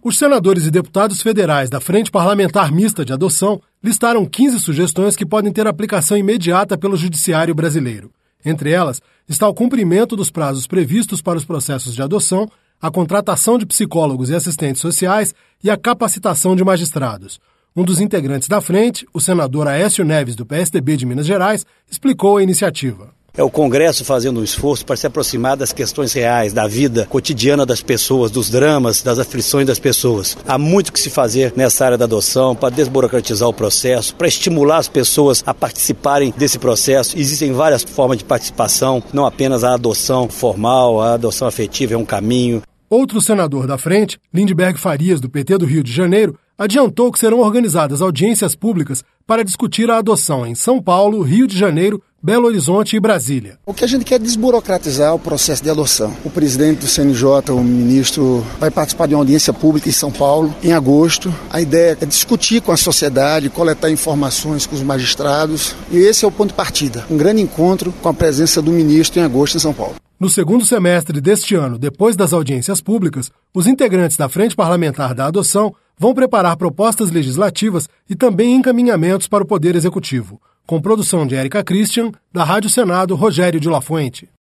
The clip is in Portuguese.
Os senadores e deputados federais da Frente Parlamentar Mista de Adoção listaram 15 sugestões que podem ter aplicação imediata pelo judiciário brasileiro. Entre elas está o cumprimento dos prazos previstos para os processos de adoção, a contratação de psicólogos e assistentes sociais e a capacitação de magistrados. Um dos integrantes da frente, o senador Aécio Neves, do PSDB de Minas Gerais, explicou a iniciativa. É o Congresso fazendo um esforço para se aproximar das questões reais, da vida cotidiana das pessoas, dos dramas, das aflições das pessoas. Há muito que se fazer nessa área da adoção para desburocratizar o processo, para estimular as pessoas a participarem desse processo. Existem várias formas de participação, não apenas a adoção formal, a adoção afetiva é um caminho. Outro senador da frente, Lindbergh Farias, do PT do Rio de Janeiro, adiantou que serão organizadas audiências públicas para discutir a adoção em São Paulo, Rio de Janeiro, Belo Horizonte e Brasília. O que a gente quer é desburocratizar o processo de adoção. O presidente do CNJ, o ministro, vai participar de uma audiência pública em São Paulo, em agosto. A ideia é discutir com a sociedade, coletar informações com os magistrados. E esse é o ponto de partida. Um grande encontro com a presença do ministro em agosto em São Paulo. No segundo semestre deste ano, depois das audiências públicas, os integrantes da Frente Parlamentar da Adoção vão preparar propostas legislativas e também encaminhamentos para o Poder Executivo. Com produção de Érica Christian, da Rádio Senado, Rogério de La Fuente.